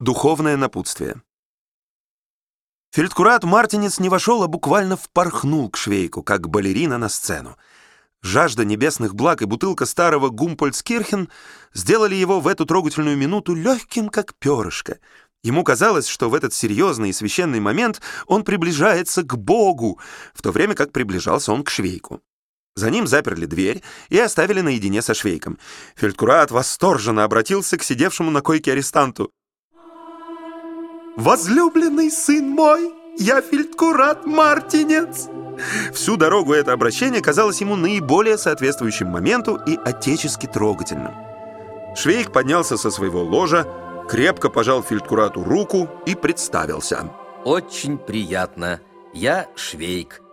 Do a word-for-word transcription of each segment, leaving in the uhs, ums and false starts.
Духовное напутствие. Фельдкурат Мартинец не вошел, а буквально впорхнул к Швейку, как балерина на сцену. Жажда небесных благ и бутылка старого Гумпольцкирхен сделали его в эту трогательную минуту легким, как перышко. Ему казалось, что в этот серьезный и священный момент он приближается к Богу, в то время как приближался он к Швейку. За ним заперли дверь и оставили наедине со Швейком. Фельдкурат восторженно обратился к сидевшему на койке арестанту. «Возлюбленный сын мой, я Фельдкурат Мартинец!» Всю дорогу это обращение казалось ему наиболее соответствующим моменту и отечески трогательным. Швейк поднялся со своего ложа, крепко пожал Фельдкурату руку и представился. «Очень приятно. Я Швейк,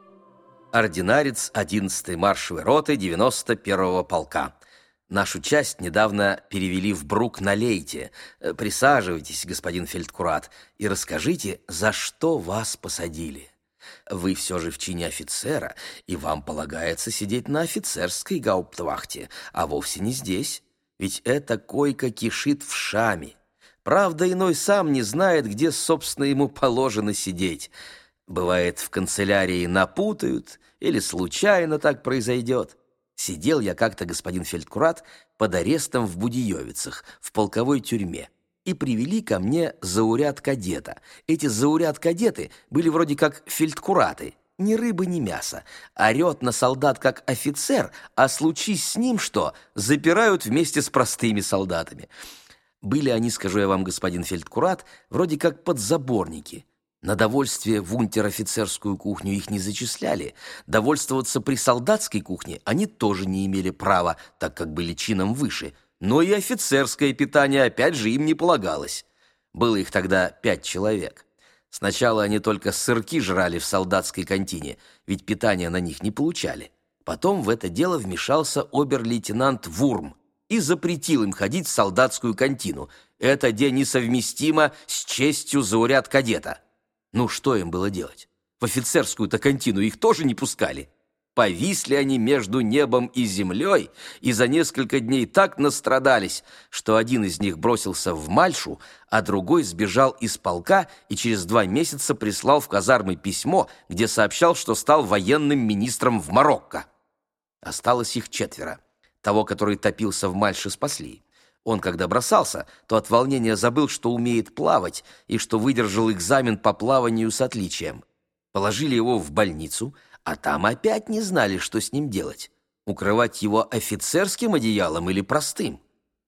ординарец одиннадцатой маршевой роты девяносто первого полка. Нашу часть недавно перевели в Брук на Лейте. Присаживайтесь, господин Фельдкурат, и расскажите, за что вас посадили. Вы все же в чине офицера, и вам полагается сидеть на офицерской гауптвахте, а вовсе не здесь. Ведь эта койка кишит вшами. Правда, иной сам не знает, где, собственно, ему положено сидеть. Бывает, в канцелярии напутают, или случайно так произойдет. Сидел я как-то, господин Фельдкурат, под арестом в Будиевицах, в полковой тюрьме, и привели ко мне зауряд-кадета. Эти зауряд-кадеты были вроде как фельдкураты, ни рыбы, ни мяса. Орет на солдат как офицер, а случись с ним что, запирают вместе с простыми солдатами. Были они, скажу я вам, господин Фельдкурат, вроде как подзаборники. На довольствие в унтер-офицерскую кухню их не зачисляли. Довольствоваться при солдатской кухне они тоже не имели права, так как были чином выше. Но и офицерское питание опять же им не полагалось. Было их тогда пять человек. Сначала они только сырки жрали в солдатской кантине, ведь питания на них не получали. Потом в это дело вмешался обер-лейтенант Вурм и запретил им ходить в солдатскую кантину. Это де несовместимо с честью зауряд-кадета. Ну, что им было делать? В офицерскую-то кантину их тоже не пускали. Повисли они между небом и землей, и за несколько дней так настрадались, что один из них бросился в Мальшу, а другой сбежал из полка и через два месяца прислал в казармы письмо, где сообщал, что стал военным министром в Марокко. Осталось их четверо. Того, который топился в Мальше, спасли. Он, когда бросался, то от волнения забыл, что умеет плавать, и что выдержал экзамен по плаванию с отличием. Положили его в больницу, а там опять не знали, что с ним делать. Укрывать его офицерским одеялом или простым.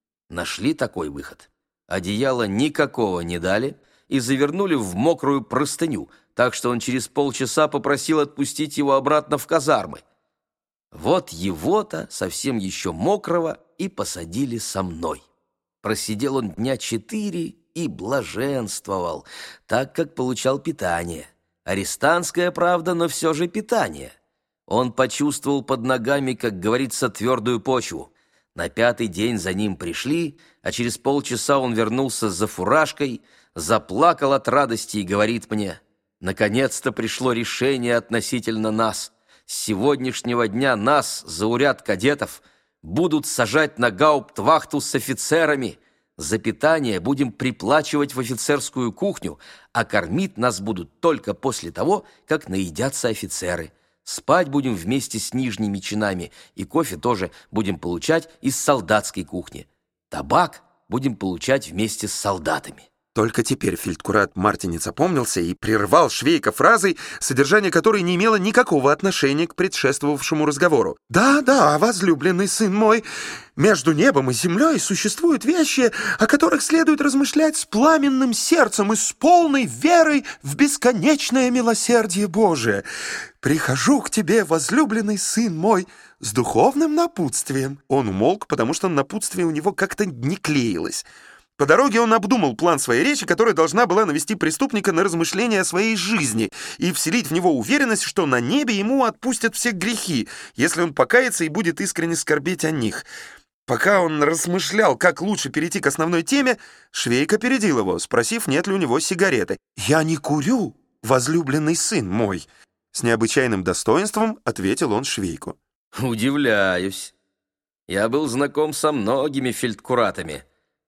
Нашли такой выход. Одеяла никакого не дали и завернули в мокрую простыню, так что он через полчаса попросил отпустить его обратно в казармы. Вот его-то, совсем еще мокрого, и посадили со мной. Просидел он дня четыре и блаженствовал, так как получал питание. Арестантская, правда, но все же питание. Он почувствовал под ногами, как говорится, твердую почву. На пятый день за ним пришли, а через полчаса он вернулся за фуражкой, заплакал от радости и говорит мне: «Наконец-то пришло решение относительно нас. С сегодняшнего дня нас, зауряд-кадетов, будут сажать на гауптвахту с офицерами. За питание будем приплачивать в офицерскую кухню, а кормить нас будут только после того, как наедятся офицеры. Спать будем вместе с нижними чинами, и кофе тоже будем получать из солдатской кухни. Табак будем получать вместе с солдатами». Только теперь Фельдкурат Мартинец опомнился и прервал Швейка фразой, содержание которой не имело никакого отношения к предшествовавшему разговору. «Да, да, возлюбленный сын мой, между небом и землей существуют вещи, о которых следует размышлять с пламенным сердцем и с полной верой в бесконечное милосердие Божие. Прихожу к тебе, возлюбленный сын мой, с духовным напутствием». Он умолк, потому что напутствие у него как-то не клеилось. По дороге он обдумал план своей речи, которая должна была навести преступника на размышления о своей жизни и вселить в него уверенность, что на небе ему отпустят все грехи, если он покается и будет искренне скорбеть о них. Пока он размышлял, как лучше перейти к основной теме, Швейк опередил его, спросив, нет ли у него сигареты. «Я не курю, возлюбленный сын мой», — с необычайным достоинством ответил он Швейку. «Удивляюсь. Я был знаком со многими фельдкуратами.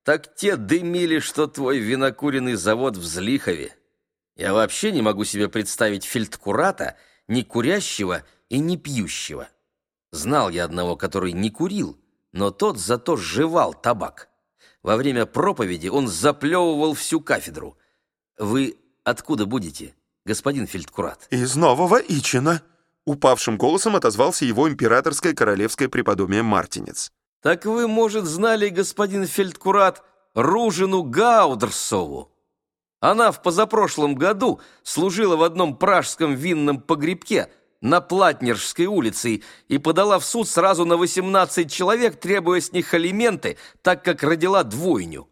Так те дымили, что твой винокуренный завод в Злихове. Я вообще не могу себе представить фельдкурата, не курящего и не пьющего. Знал я одного, который не курил, но тот зато жевал табак. Во время проповеди он заплевывал всю кафедру. Вы откуда будете, господин фельдкурат? «Из Нового Ичина», — упавшим голосом отозвался его императорское королевское преподобие Мартинец. Так вы, может, знали, господин фельдкурат, Ружину Гаудерсову? Она в позапрошлом году служила в одном пражском винном погребке на Платнерской улице и подала в суд сразу на восемнадцать человек, требуя с них алименты, так как родила двойню.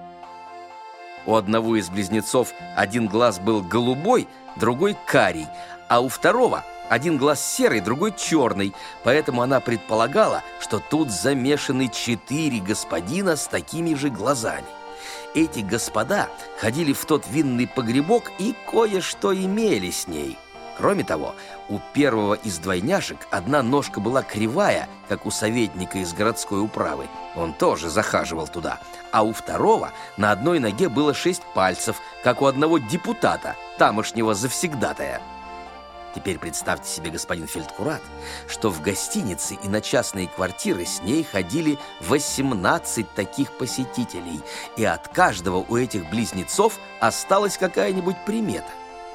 У одного из близнецов один глаз был голубой, другой карий, а у второго один глаз серый, другой черный, поэтому она предполагала, что тут замешаны четыре господина с такими же глазами. Эти господа ходили в тот винный погребок и кое-что имели с ней. Кроме того, у первого из двойняшек одна ножка была кривая, как у советника из городской управы. Он тоже захаживал туда. А у второго на одной ноге было шесть пальцев, как у одного депутата, тамошнего завсегдатая. Теперь представьте себе, господин фельдкурат, что в гостинице и на частные квартиры с ней ходили восемнадцать таких посетителей, и от каждого у этих близнецов осталась какая-нибудь примета.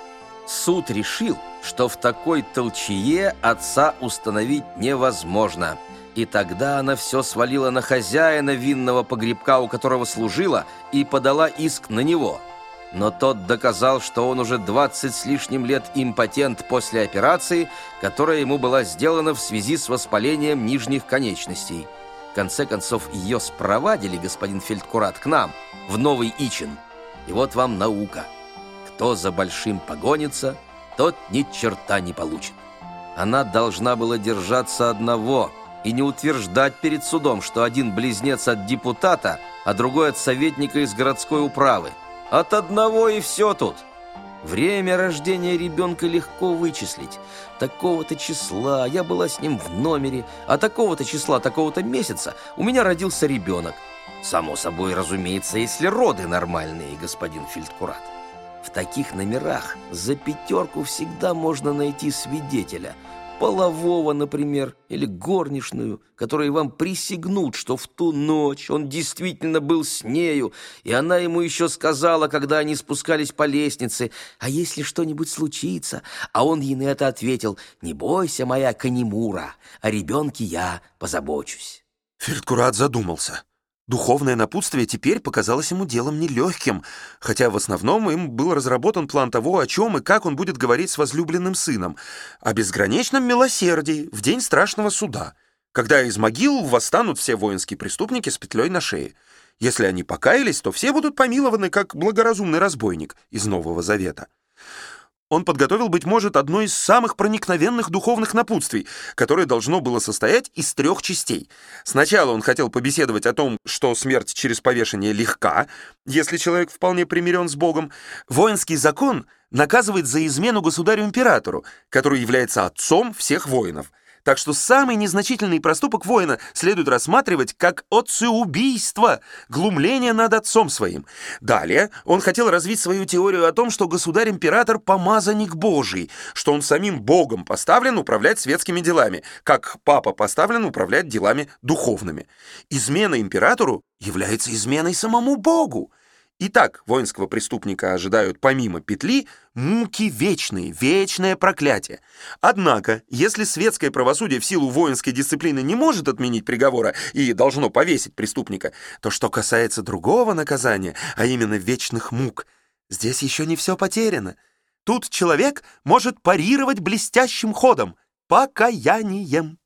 Суд решил, что в такой толчее отца установить невозможно, и тогда она все свалила на хозяина винного погребка, у которого служила, и подала иск на него. Но тот доказал, что он уже двадцать с лишним лет импотент после операции, которая ему была сделана в связи с воспалением нижних конечностей. В конце концов, ее спровадили, господин фельдкурат, к нам, в Новый Ичин. И вот вам наука. Кто за большим погонится, тот ни черта не получит. Она должна была держаться одного и не утверждать перед судом, что один близнец от депутата, а другой от советника из городской управы. От одного и все тут. Время рождения ребенка легко вычислить. Такого-то числа я была с ним в номере, а такого-то числа, такого-то месяца у меня родился ребенок. Само собой, разумеется, если роды нормальные, господин фельдкурат. В таких номерах за пятерку всегда можно найти свидетеля. Полового, например, или горничную, которые вам присягнут, что в ту ночь он действительно был с нею, и она ему еще сказала, когда они спускались по лестнице: «А если что-нибудь случится?» А он ей на это ответил: «Не бойся, моя Канемура, о ребенке я позабочусь». Фельдкурат задумался. Духовное напутствие теперь показалось ему делом нелегким, хотя в основном им был разработан план того, о чем и как он будет говорить с возлюбленным сыном, о безграничном милосердии в день страшного суда, когда из могил восстанут все воинские преступники с петлей на шее. Если они покаялись, то все будут помилованы, как благоразумный разбойник из Нового Завета. Он подготовил, быть может, одно из самых проникновенных духовных напутствий, которое должно было состоять из трех частей. Сначала он хотел побеседовать о том, что смерть через повешение легка, если человек вполне примирен с Богом. Воинский закон наказывает за измену государю-императору, который является отцом всех воинов. Так что самый незначительный проступок воина следует рассматривать как отцеубийство, глумление над отцом своим. Далее он хотел развить свою теорию о том, что государь-император – помазанник Божий, что он самим Богом поставлен управлять светскими делами, как папа поставлен управлять делами духовными. Измена императору является изменой самому Богу. Итак, воинского преступника ожидают помимо петли муки вечные, вечное проклятие. Однако, если светское правосудие в силу воинской дисциплины не может отменить приговора и должно повесить преступника, то что касается другого наказания, а именно вечных мук, здесь еще не все потеряно. Тут человек может парировать блестящим ходом — покаянием.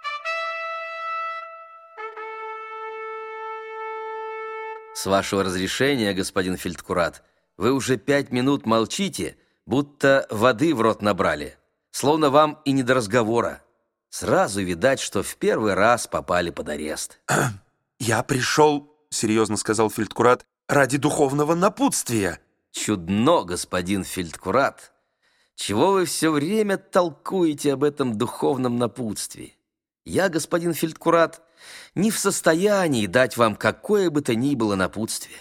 С вашего разрешения, господин фельдкурат, вы уже пять минут молчите, будто воды в рот набрали, словно вам и не до разговора. Сразу видать, что в первый раз попали под арест. «Я пришел, — серьезно сказал фельдкурат, — ради духовного напутствия». Чудно, господин фельдкурат. Чего вы все время толкуете об этом духовном напутствии? Я, господин фельдкурат, не в состоянии дать вам какое бы то ни было напутствие.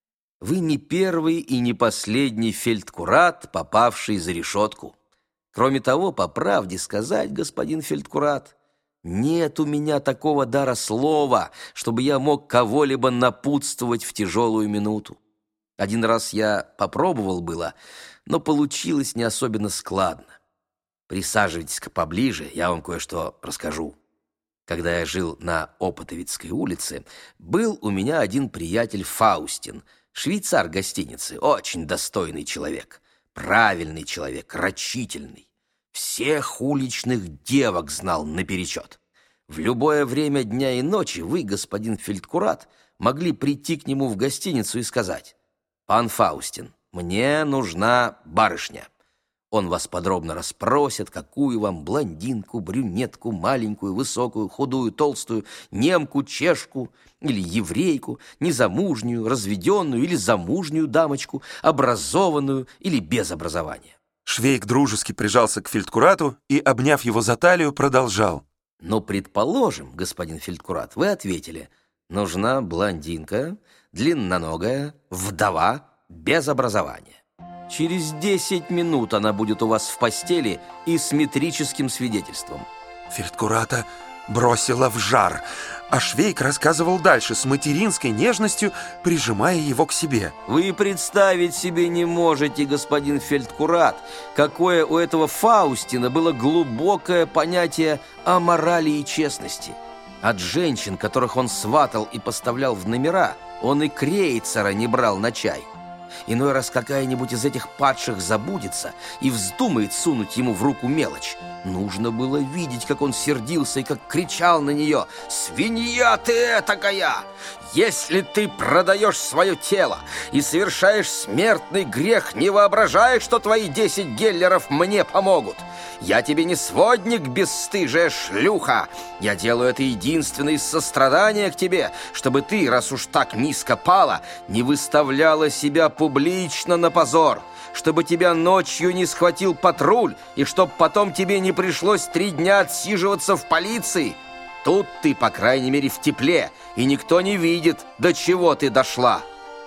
Вы не первый и не последний фельдкурат, попавший за решетку. Кроме того, по правде сказать, господин фельдкурат, нет у меня такого дара слова, чтобы я мог кого-либо напутствовать в тяжелую минуту. Один раз я попробовал было, но получилось не особенно складно. Присаживайтесь-ка поближе, я вам кое-что расскажу. Когда я жил на Опатовицкой улице, был у меня один приятель Фаустин, швейцар гостиницы, очень достойный человек, правильный человек, рачительный. Всех уличных девок знал наперечет. В любое время дня и ночи вы, господин фельдкурат, могли прийти к нему в гостиницу и сказать: «Пан Фаустин, мне нужна барышня». Он вас подробно расспросит, какую вам блондинку, брюнетку, маленькую, высокую, худую, толстую, немку, чешку или еврейку, незамужнюю, разведенную или замужнюю дамочку, образованную или без образования. Швейк дружески прижался к фельдкурату и, обняв его за талию, продолжал. Но, предположим, господин фельдкурат, вы ответили: нужна блондинка, длинноногая, вдова, без образования. Через десять минут она будет у вас в постели и с метрическим свидетельством. Фельдкурата бросила в жар, а Швейк рассказывал дальше с материнской нежностью, прижимая его к себе. Вы представить себе не можете, господин фельдкурат, какое у этого Фаустина было глубокое понятие о морали и честности. От женщин, которых он сватал и поставлял в номера, он и крейцера не брал на чай. Иной раз какая-нибудь из этих падших забудется и вздумает сунуть ему в руку мелочь. Нужно было видеть, как он сердился и как кричал на нее: «Свинья ты этакая! Если ты продаешь свое тело и совершаешь смертный грех, не воображай, что твои десять геллеров мне помогут. Я тебе не сводник, бесстыжая шлюха. Я делаю это единственно из сострадания к тебе, чтобы ты, раз уж так низко пала, не выставляла себя публично на позор, чтобы тебя ночью не схватил патруль и чтоб потом тебе не пришлось три дня отсиживаться в полиции. Тут ты, по крайней мере, в тепле, и никто не видит, до чего ты дошла».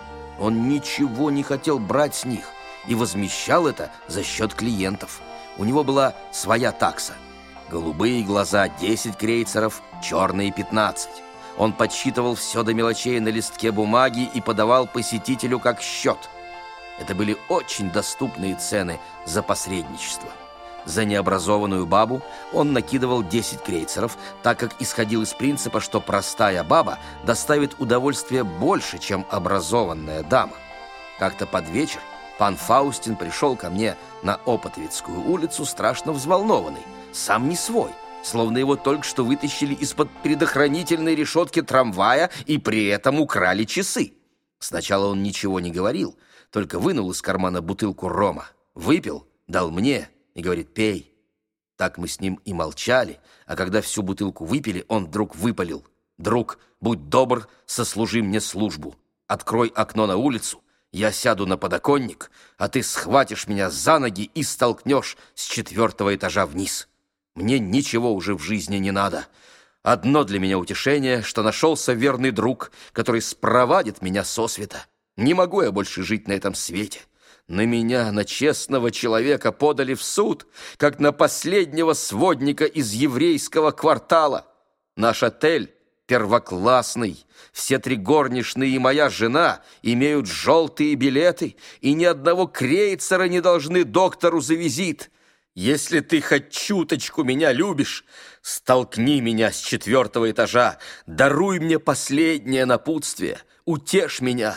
Он ничего не хотел брать с них и возмещал это за счет клиентов. У него была своя такса. Голубые глаза – десять крейцеров, черные – пятнадцать. Он подсчитывал все до мелочей на листке бумаги и подавал посетителю как счет. Это были очень доступные цены за посредничество. За необразованную бабу он накидывал десять крейцеров, так как исходил из принципа, что простая баба доставит удовольствие больше, чем образованная дама. Как-то под вечер пан Фаустин пришел ко мне на Опатовицкую улицу страшно взволнованный, сам не свой, словно его только что вытащили из-под предохранительной решетки трамвая и при этом украли часы. Сначала он ничего не говорил, только вынул из кармана бутылку рома, выпил, дал мне и говорит: «Пей». Так мы с ним и молчали, а когда всю бутылку выпили, он вдруг выпалил: «Друг, будь добр, сослужи мне службу. Открой окно на улицу, я сяду на подоконник, а ты схватишь меня за ноги и столкнешь с четвертого этажа вниз. Мне ничего уже в жизни не надо. Одно для меня утешение, что нашелся верный друг, который спровадит меня сосвета. Не могу я больше жить на этом свете. На меня, на честного человека, подали в суд, как на последнего сводника из еврейского квартала. Наш отель первоклассный. Все три горничные и моя жена имеют желтые билеты, и ни одного крейцера не должны доктору за визит. Если ты хоть чуточку меня любишь, столкни меня с четвертого этажа, даруй мне последнее напутствие, утешь меня».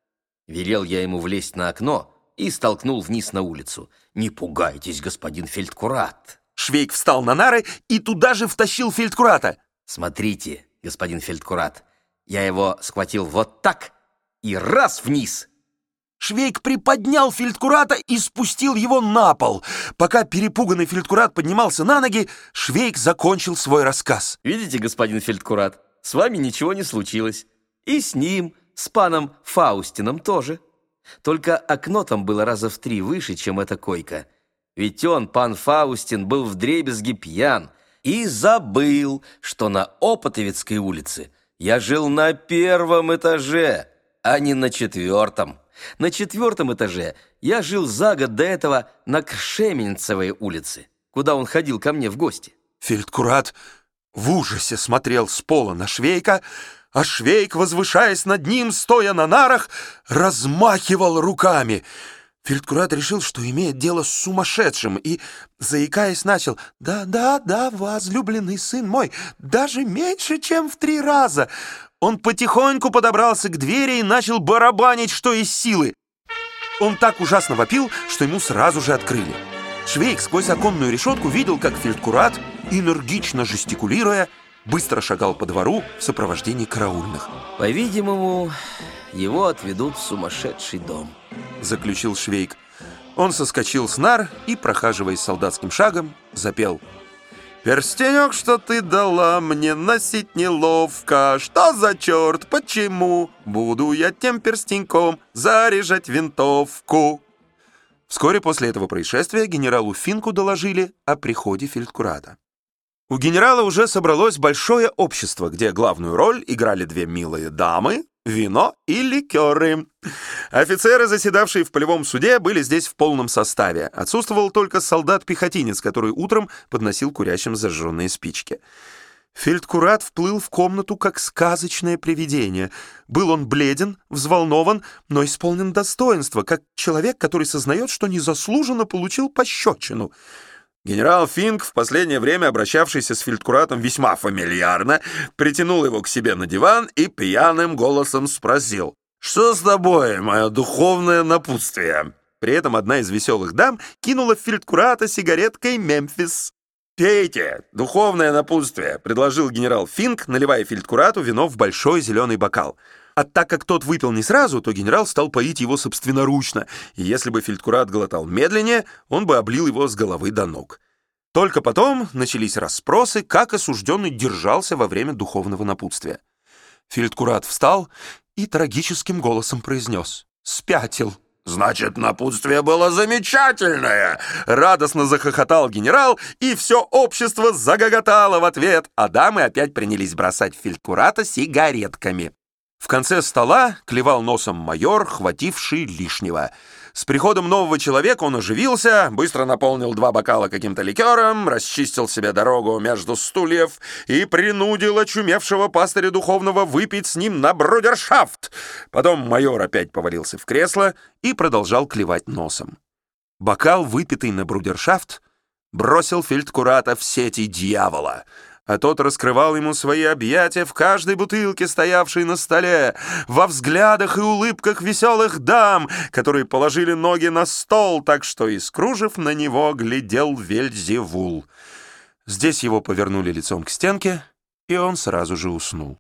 Велел я ему влезть на окно и столкнул вниз на улицу. «Не пугайтесь, господин фельдкурат». Швейк встал на нары и туда же втащил фельдкурата. «Смотрите, господин фельдкурат, я его схватил вот так и раз вниз». Швейк приподнял фельдкурата и спустил его на пол. Пока перепуганный фельдкурат поднимался на ноги, Швейк закончил свой рассказ. «Видите, господин фельдкурат, с вами ничего не случилось. И с ним, с паном Фаустином тоже. Только окно там было раза в три выше, чем эта койка. Ведь он, пан Фаустин, был вдребезги пьян, и забыл, что на Опотовицкой улице я жил на первом этаже, а не на четвертом. На четвертом этаже я жил за год до этого на Кшеменцевой улице, куда он ходил ко мне в гости. Фельдкурат в ужасе смотрел с пола на Швейка, а Швейк, возвышаясь над ним, стоя на нарах, размахивал руками. Фельдкурат решил, что имеет дело с сумасшедшим, и, заикаясь, начал: «Да, да, да, возлюбленный сын мой, даже меньше, чем в три раза». Он потихоньку подобрался к двери и начал барабанить, что из силы. Он так ужасно вопил, что ему сразу же открыли. Швейк сквозь оконную решетку видел, как Фельдкурат, энергично жестикулируя, быстро шагал по двору в сопровождении караульных. По-видимому, его отведут в сумасшедший дом, заключил Швейк. Он соскочил с нар и, прохаживаясь солдатским шагом, запел: «Перстенек, что ты дала мне, носить неловко. Что за черт, почему буду я тем перстеньком заряжать винтовку?» Вскоре после этого происшествия генералу Финку доложили о приходе Фельдкурата. У генерала уже собралось большое общество, где главную роль играли две милые дамы, вино и ликеры. Офицеры, заседавшие в полевом суде, были здесь в полном составе. Отсутствовал только солдат-пехотинец, который утром подносил курящим зажженные спички. Фельдкурат вплыл в комнату как сказочное привидение. Был он бледен, взволнован, но исполнен достоинства, как человек, который сознает, что незаслуженно получил пощечину. Генерал Финк, в последнее время обращавшийся с Фельдкуратом весьма фамильярно, притянул его к себе на диван и пьяным голосом спросил: «Что с тобой, мое духовное напутствие?» При этом одна из веселых дам кинула в Фельдкурата сигареткой «Мемфис». «Пейте, духовное напутствие», — предложил генерал Финк, наливая Фельдкурату вино в большой зеленый бокал. А так как тот выпил не сразу, то генерал стал поить его собственноручно, и если бы Фельдкурат глотал медленнее, он бы облил его с головы до ног. Только потом начались расспросы, как осужденный держался во время духовного напутствия. Фельдкурат встал и трагическим голосом произнес: «Спятил». «Значит, напутствие было замечательное!» Радостно захохотал генерал, и все общество загоготало в ответ, а дамы опять принялись бросать Фельдкурата сигаретками. В конце стола клевал носом майор, хвативший лишнего. С приходом нового человека он оживился, быстро наполнил два бокала каким-то ликером, расчистил себе дорогу между стульев и принудил очумевшего пастыря духовного выпить с ним на брудершафт. Потом майор опять повалился в кресло и продолжал клевать носом. Бокал, выпитый на брудершафт, бросил Фельдкурата в сети дьявола, а тот раскрывал ему свои объятия в каждой бутылке, стоявшей на столе, во взглядах и улыбках веселых дам, которые положили ноги на стол, так что из кружев на него глядел Вельзевул. Здесь его повернули лицом к стенке, и он сразу же уснул.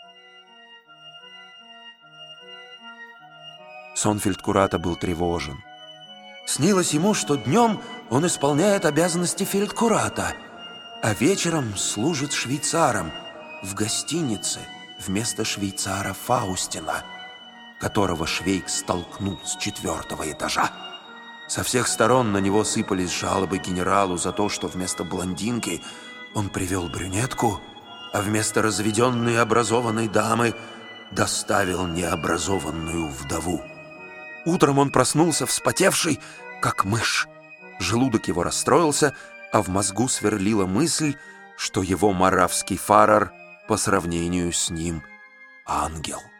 Сон Фельдкурата был тревожен. Снилось ему, что днем он исполняет обязанности Фельдкурата, а вечером служит швейцаром в гостинице вместо швейцара Фаустина, которого Швейк столкнул с четвертого этажа. Со всех сторон на него сыпались жалобы генералу за то, что вместо блондинки он привел брюнетку, а вместо разведенной образованной дамы доставил необразованную вдову. Утром он проснулся вспотевший, как мышь. Желудок его расстроился, а в мозгу сверлила мысль, что его моравский фарер по сравнению с ним ангел.